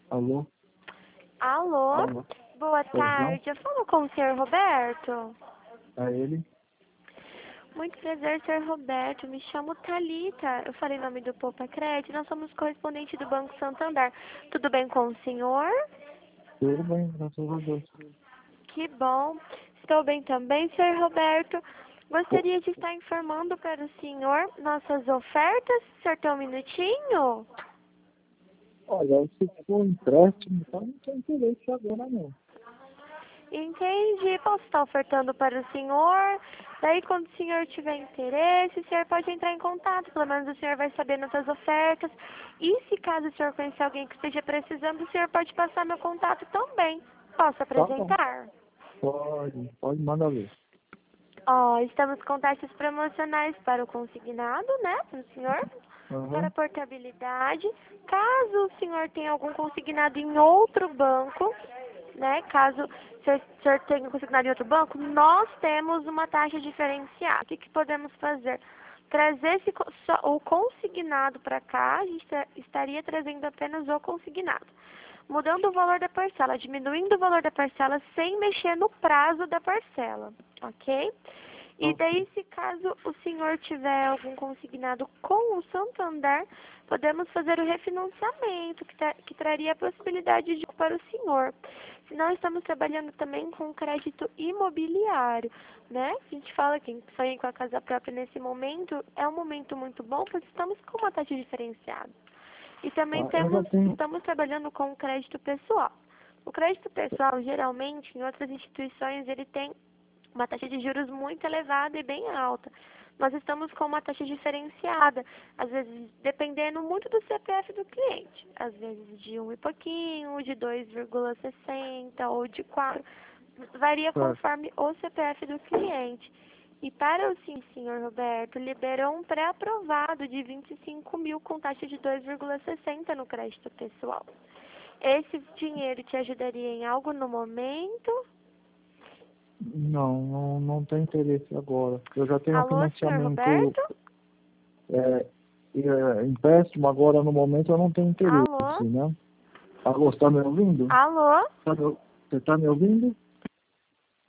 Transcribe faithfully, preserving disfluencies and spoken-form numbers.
Alô? Alô? Alô? Boa tarde. Eu falo com o senhor Roberto. É ele? Muito prazer, senhor Roberto. Me chamo Thalita. Eu falei em nome do Poupa Crédito. Nós somos correspondentes do Banco Santander. Tudo bem com o senhor? Tudo bem, graças a Deus. Que bom. Estou bem também, senhor Roberto. Gostaria de estar informando para o senhor nossas ofertas. O senhor tem um minutinho? Olha, se for um empréstimo, então não tem interesse agora não. Entendi. Posso estar ofertando para o senhor. Daí, quando o senhor tiver interesse, o senhor pode entrar em contato. Pelo menos o senhor vai saber nossas ofertas. E se caso o senhor conhecer alguém que esteja precisando, o senhor pode passar meu contato também. Posso Tá bom. apresentar? Pode, pode mandar ver. Ó, estamos com taxas promocionais para o consignado, né, para o senhor? Para Uhum. a portabilidade. Caso o senhor tenha algum consignado em outro banco, né? Caso o senhor, o senhor tenha consignado em outro banco, nós temos uma taxa diferenciada. O que, que podemos fazer? Trazer esse, co- só, o consignado para cá, a gente tra- estaria trazendo apenas o consignado. Mudando o valor da parcela, diminuindo o valor da parcela sem mexer no prazo da parcela, ok? E daí, se caso o senhor tiver algum consignado com o Santander, podemos fazer o refinanciamento, que, tra que traria a possibilidade de para o senhor. Se nós estamos trabalhando também com crédito imobiliário, né? A gente fala que quem sonha com a casa própria nesse momento, é um momento muito bom, porque estamos com uma taxa diferenciada. E também Tá, eu já temos, tenho. estamos trabalhando com o crédito pessoal. O crédito pessoal, geralmente, em outras instituições, ele tem uma taxa de juros muito elevada e bem alta. Nós estamos com uma taxa diferenciada, às vezes dependendo muito do C P F do cliente. Às vezes de um e pouquinho, de dois vírgula sessenta ou de quatro. Varia Certo. conforme o C P F do cliente. E para o sim, senhor Roberto, liberou um pré-aprovado de vinte e cinco mil com taxa de dois vírgula sessenta no crédito pessoal. Esse dinheiro te ajudaria em algo no momento? Não, não, não tem interesse agora. Eu já tenho um Alô, senhor financiamento, Roberto? é, é, empréstimo, agora no momento eu não tenho interesse, Alô? né? Alô, você tá me ouvindo? Alô? Tá me ou- Você tá me ouvindo?